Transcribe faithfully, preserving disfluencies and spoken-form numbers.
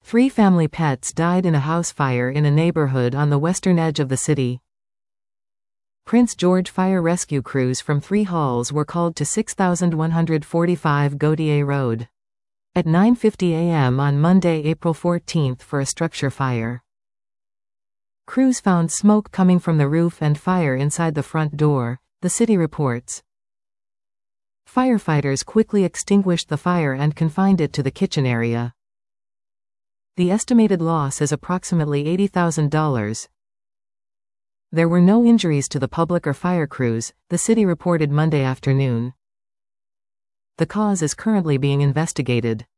Three family pets died in a house fire in a neighborhood on the western edge of the city. Prince George fire rescue crews from three halls were called to six thousand one hundred forty-five Gautier Road at nine fifty a m on Monday, April fourteenth for a structure fire. Crews found smoke coming from the roof and fire inside the front door, the city reports. Firefighters quickly extinguished the fire and confined it to the kitchen area. The estimated loss is approximately eighty thousand dollars. There were no injuries to the public or fire crews, the city reported Monday afternoon. The cause is currently being investigated.